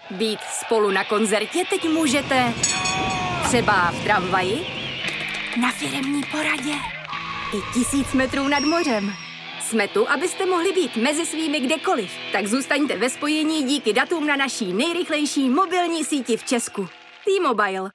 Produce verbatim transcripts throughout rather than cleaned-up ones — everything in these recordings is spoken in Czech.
Být spolu na koncertě teď můžete třeba v tramvaji, na firemní poradě i tisíc metrů nad mořem. Jsme tu, abyste mohli být mezi svými kdekoliv. Tak zůstaňte ve spojení díky datům na naší nejrychlejší mobilní síti v Česku. T-Mobile.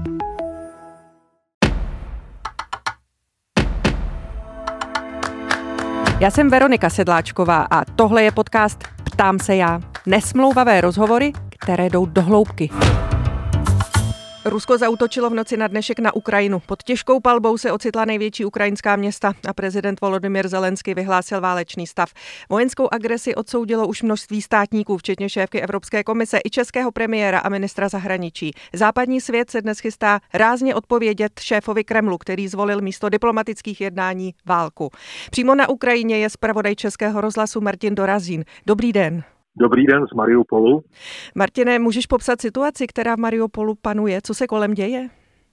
Já jsem Veronika Sedláčková a tohle je podcast Ptám se já. Nesmlouvavé rozhovory, které jdou do hloubky. Rusko zaútočilo v noci na dnešek na Ukrajinu. Pod těžkou palbou se ocitla největší ukrajinská města a prezident Volodymyr Zelenský vyhlásil válečný stav. Vojenskou agresi odsoudilo už množství státníků, včetně šéfky Evropské komise i českého premiéra a ministra zahraničí. Západní svět se dnes chystá rázně odpovědět šéfovi Kremlu, který zvolil místo diplomatických jednání válku. Přímo na Ukrajině je zpravodaj Českého rozhlasu Martin Dorazín. Dobrý den. Dobrý den z Mariupolu. Martine, můžeš popsat situaci, která v Mariupolu panuje? Co se kolem děje?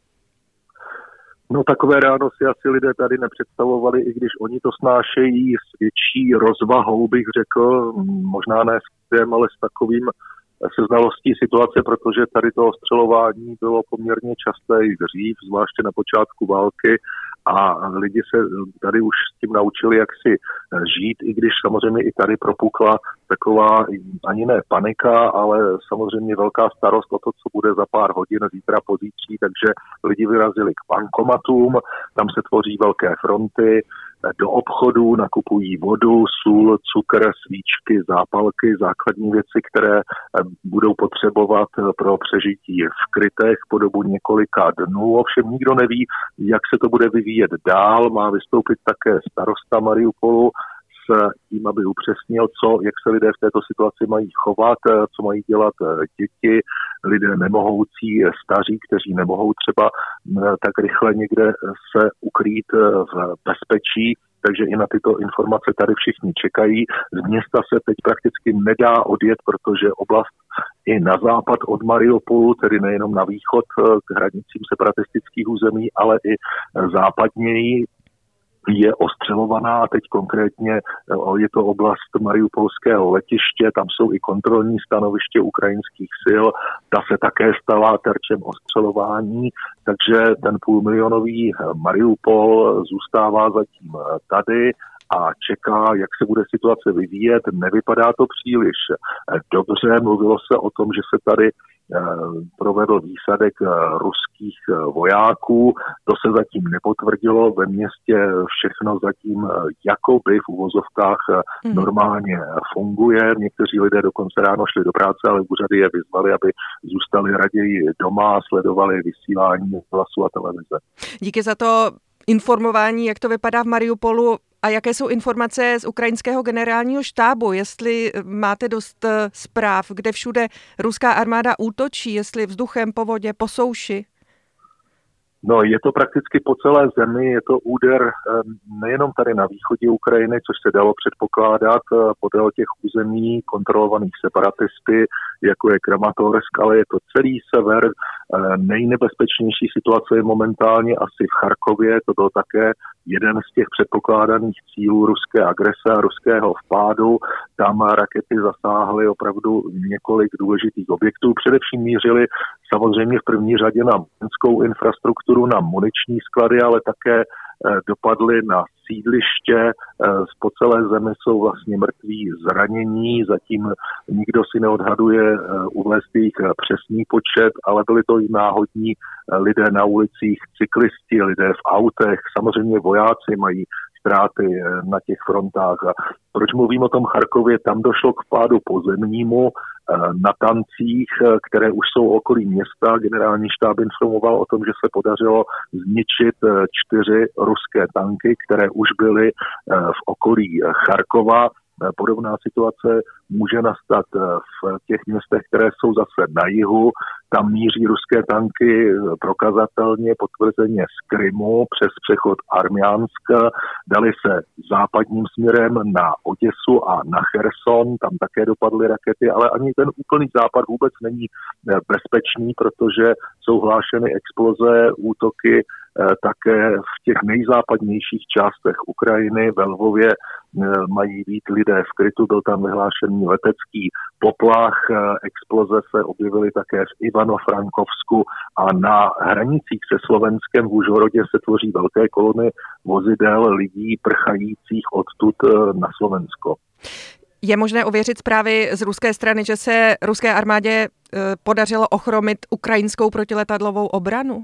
No takové ráno si asi lidé tady nepředstavovali, i když oni to snášejí s větší rozvahou, bych řekl, možná ne s tím, ale s takovým se znalostí situace, protože tady to ostřelování bylo poměrně časté i dřív, zvláště na počátku války, a lidi se tady už s tím naučili, jak si žít, i když samozřejmě i tady propukla taková ani ne panika, ale samozřejmě velká starost o to, co bude za pár hodin, zítra, pozítří, takže lidi vyrazili k bankomatům, tam se tvoří velké fronty, do obchodů nakupují vodu, sůl, cukr, svíčky, zápalky, základní věci, které budou potřebovat pro přežití v krytech po dobu několika dnů. Ovšem nikdo neví, jak se to bude vyvíjet dál. Má vystoupit také starosta Mariupolu s tím, aby upřesnil, co, jak se lidé v této situaci mají chovat, co mají dělat děti, lidé nemohoucí, staří, kteří nemohou třeba tak rychle někde se ukrýt v bezpečí. Takže i na tyto informace tady všichni čekají. Z města se teď prakticky nedá odjet, protože oblast i na západ od Mariupolu, tedy nejenom na východ k hranicím separatistických území, ale i západněji, je ostřelovaná a teď konkrétně je to oblast mariupolského letiště, tam jsou i kontrolní stanoviště ukrajinských sil, ta se také stala terčem ostřelování, takže ten půlmilionový Mariupol zůstává zatím tady a čeká, jak se bude situace vyvíjet. Nevypadá to příliš dobře, mluvilo se o tom, že se tady provedl výsadek ruských vojáků. To se zatím nepotvrdilo. Ve městě všechno zatím jakoby v uvozovkách normálně funguje. Někteří lidé dokonce ráno šli do práce, ale úřady je vyzvali, aby zůstali raději doma a sledovali vysílání hlasu a televize. Díky za to informování, jak to vypadá v Mariupolu. A jaké jsou informace z ukrajinského generálního štábu? Jestli máte dost zpráv, kde všude ruská armáda útočí, jestli vzduchem, po vodě, po souši? No, je to prakticky po celé zemi, je to úder nejenom tady na východě Ukrajiny, což se dalo předpokládat podél těch území kontrolovaných separatisty, jako je Kramatorsk, ale je to celý sever. Nejnebezpečnější situace je momentálně asi v Charkově, to byl také jeden z těch předpokládaných cílů ruské agrese a ruského vpádu. Tam rakety zasáhly opravdu několik důležitých objektů. Především mířily samozřejmě v první řadě na vojenskou infrastrukturu, na muniční sklady, ale také dopadly na sídliště. Po celé zemi jsou vlastně mrtví, zranění, zatím nikdo si neodhaduje uvést jejich přesný počet, ale byli to i náhodní lidé na ulicích, cyklisti, lidé v autech, samozřejmě vojáci mají ztráty na těch frontách. A proč mluvím o tom Charkově? Tam došlo k pádu pozemnímu na tancích, které už jsou okolí města. Generální štáb informoval o tom, že se podařilo zničit čtyři ruské tanky, které už byly v okolí Charkova. Podobná situace může nastat v těch městech, které jsou zase na jihu. Tam míří ruské tanky prokazatelně, potvrzeně z Krymu přes přechod Armянsk. Dali se západním směrem na Oděsu a na Cherson. Tam také dopadly rakety, ale ani ten úplný západ vůbec není bezpečný, protože jsou hlášeny exploze, útoky také v těch nejzápadnějších částech Ukrajiny, ve Lvově, mají být lidé v krytu, byl tam vyhlášený letecký poplach, exploze se objevily také v Ivano-Frankovsku a na hranicích se Slovenskem v Užhorodě se tvoří velké kolony vozidel lidí prchajících odtud na Slovensko. Je možné ověřit zprávy z ruské strany, že se ruské armádě podařilo ochromit ukrajinskou protiletadlovou obranu?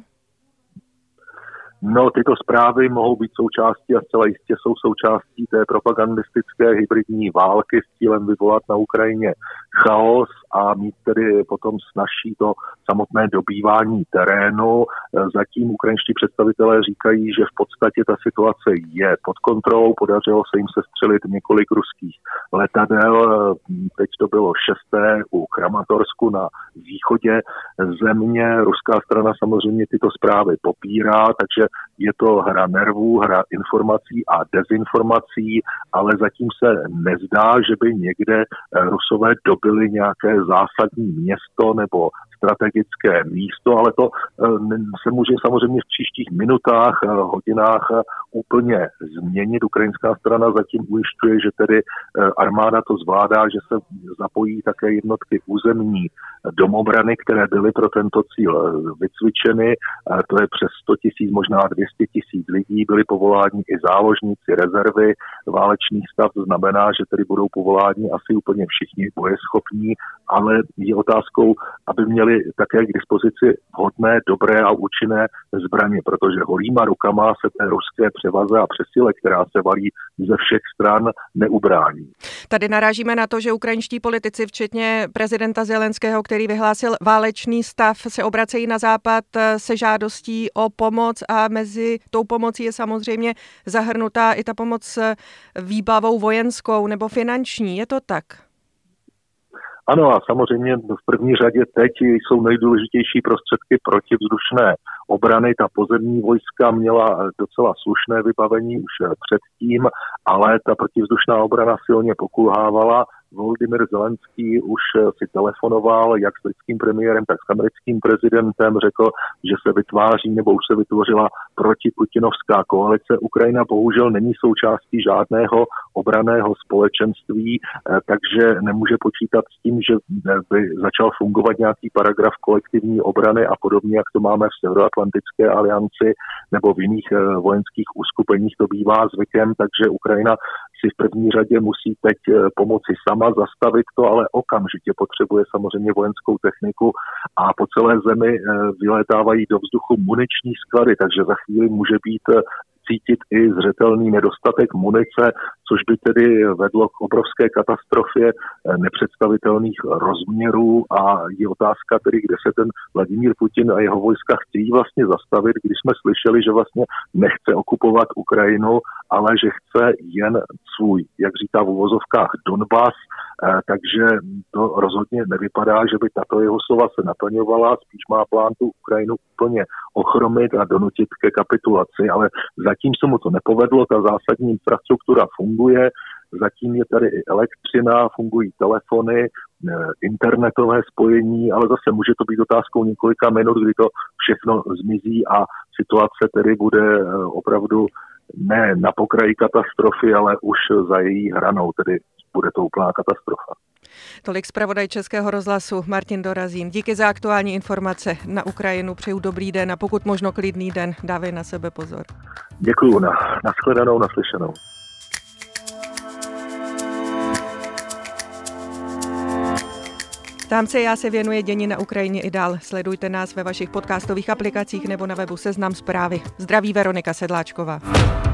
No, tyto zprávy mohou být součástí a zcela jistě jsou součástí té propagandistické hybridní války s cílem vyvolat na Ukrajině chaos a mít tedy potom snazší to samotné dobývání terénu. Zatím ukrajinští představitelé říkají, že v podstatě ta situace je pod kontrolou, podařilo se jim sestřelit několik ruských letadel, teď to bylo šesté u Kramatorsku na východě země. Ruská strana samozřejmě tyto zprávy popírá, takže je to hra nervů, hra informací a dezinformací, ale zatím se nezdá, že by někde Rusové dobili nějaké zásadní město nebo strategické místo, ale to se může samozřejmě v příštích minutách, hodinách úplně změnit. Ukrajinská strana zatím ujišťuje, že tedy armáda to zvládá, že se zapojí také jednotky územní domobrany, které byly pro tento cíl vycvičeny. To je přes sto tisíc, možná dvě stě tisíc lidí, byli povoláni i záložníci rezervy. Válečný stav znamená, že tedy budou povoláni asi úplně všichni bojeschopní, ale je otázkou, aby měli také k dispozici vhodné, dobré a účinné zbraně, protože holýma rukama se té ruské převaze a přesile, která se valí ze všech stran, neubrání. Tady narážíme na to, že ukrajinští politici, včetně prezidenta Zelenského, který vyhlásil válečný stav, se obracejí na západ se žádostí o pomoc a mezi tou pomocí je samozřejmě zahrnutá i ta pomoc výbavou vojenskou nebo finanční. Je to tak? Ano, a samozřejmě v první řadě teď jsou nejdůležitější prostředky protivzdušné obrany. Ta pozemní vojska měla docela slušné vybavení už předtím, ale ta protivzdušná obrana silně pokulhávala. Volodymyr Zelenský už si telefonoval jak s britským premiérem, tak s americkým prezidentem, řekl, že se vytváří nebo už se vytvořila protiputinovská koalice. Ukrajina bohužel není součástí žádného obranného společenství, takže nemůže počítat s tím, že by začal fungovat nějaký paragraf kolektivní obrany a podobně, jak to máme v Severoatlantické alianci nebo v jiných vojenských uskupeních, to bývá zvykem, takže Ukrajina si v první řadě musí teď pomoci sama, zastavit to, ale okamžitě potřebuje samozřejmě vojenskou techniku a po celé zemi vylétávají do vzduchu muniční sklady, takže za chvíli může být cítit i zřetelný nedostatek munice, což by tedy vedlo k obrovské katastrofě nepředstavitelných rozměrů a je otázka tedy, kde se ten Vladimír Putin a jeho vojska chtějí vlastně zastavit, když jsme slyšeli, že vlastně nechce okupovat Ukrajinu, ale že chce jen svůj, jak říká v uvozovkách, Donbas, takže to rozhodně nevypadá, že by tato jeho slova se naplňovala, spíš má plán tu Ukrajinu úplně ochromit a donutit ke kapitulaci, ale zatím se mu to nepovedlo, ta zásadní infrastruktura funguje, zatím je tady i elektřina, fungují telefony, internetové spojení, ale zase může to být otázkou několika minut, kdy to všechno zmizí a situace tedy bude opravdu ne na pokraji katastrofy, ale už za její hranou, tedy bude to úplná katastrofa. Tolik zpravodaj Českého rozhlasu Martin Dorazín. Díky za aktuální informace na Ukrajinu. Přeju dobrý den a pokud možno klidný den. Dávej na sebe pozor. Děkuju. Na, nashledanou, naslyšenou. Tam se já se věnuje dění na Ukrajině i dál. Sledujte nás ve vašich podcastových aplikacích nebo na webu Seznam Zprávy. Zdraví Veronika Sedláčková.